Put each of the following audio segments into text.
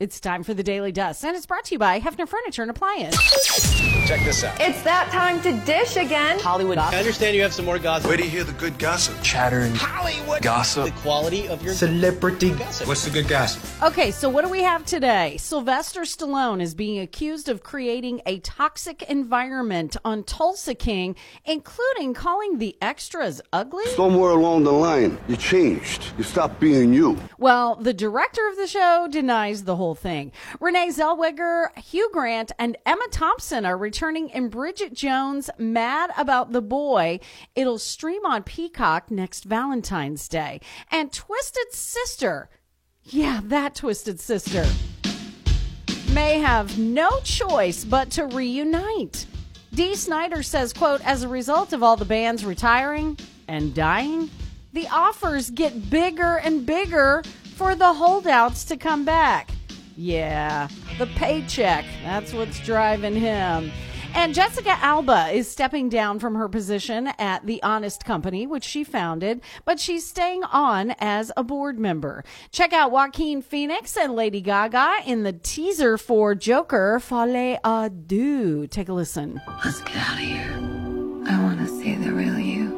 It's time for the Daily Dust, and it's brought to you by Hefner Furniture and Appliance. Check this out. It's that time to dish again. Hollywood gossip. I understand you have some more gossip. Where do you hear the good gossip? Chattering. Hollywood Gossip. The quality of your Celebrity gossip. What's the good gossip? Okay, so what do we have today? Sylvester Stallone is being accused of creating a toxic environment on Tulsa King, including calling the extras ugly. Somewhere along the line, you changed. You stopped being you. Well, the director of the show denies the whole thing. Renee Zellweger, Hugh Grant, and Emma Thompson are returning in Bridget Jones' Mad About the Boy. It'll stream on Peacock next Valentine's Day. And Twisted Sister, yeah, that Twisted Sister, may have no choice but to reunite. Dee Snider says, quote, as a result of all the bands retiring and dying, the offers get bigger and bigger for the holdouts to come back. Yeah, the paycheck, that's what's driving him. And Jessica Alba is stepping down from her position at The Honest Company, which she founded, but she's staying on as a board member. Check out Joaquin Phoenix and Lady Gaga in the teaser for Joker, Folie à Deux. Take a listen. Let's get out of here. I want to see the real you.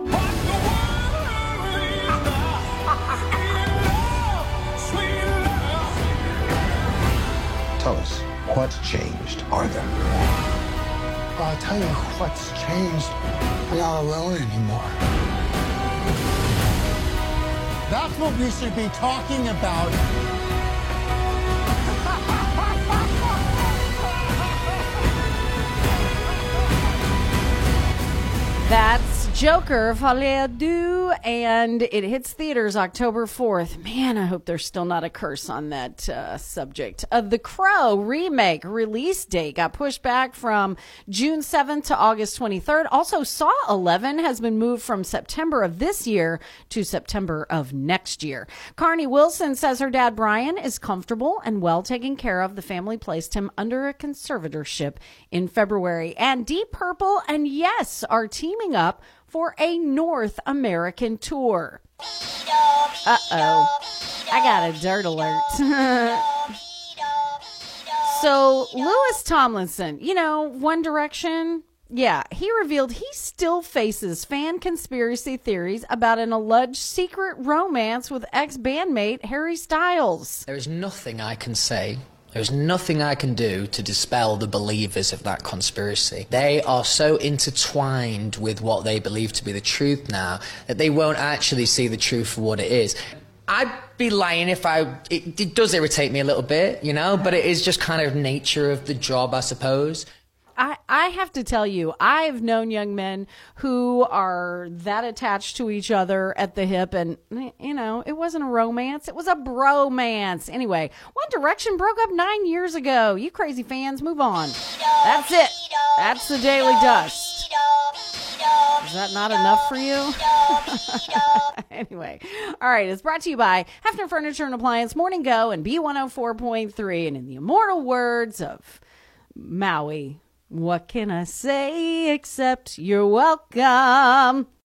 Tell us, what's changed, Arthur? I'll tell you what's changed. I'm not alone anymore. That's what we should be talking about. That's Joker, Folie à Deux, and it hits theaters October 4th. Man, I hope there's still not a curse on that subject. The Crow remake release date got pushed back from June 7th to August 23rd. Also, Saw 11 has been moved from September of this year to September of next year. Carney Wilson says her dad, Brian, is comfortable and well taken care of. The family placed him under a conservatorship in February. And Deep Purple and Yes are teaming up for a North American tour. Uh-oh. I got a dirt alert. So, Louis Tomlinson, you know, One Direction, yeah, he revealed he still faces fan conspiracy theories about an alleged secret romance with ex-bandmate Harry Styles. There is nothing I can say. There's nothing I can do to dispel the believers of that conspiracy. They are so intertwined with what they believe to be the truth now that they won't actually see the truth for what it is. I'd be lying if it does irritate me a little bit, you know, but it is just kind of nature of the job, I suppose. I have to tell you, I've known young men who are that attached to each other at the hip, and, you know, it wasn't a romance, it was a bromance. Anyway, One Direction broke up 9 years ago. You crazy fans, move on. That's it. That's the Daily Dust. Is that not enough for you? Anyway, all right, it's brought to you by Hefner Furniture and Appliance, Morning Go, and B104.3, and in the immortal words of Maui, what can I say except you're welcome?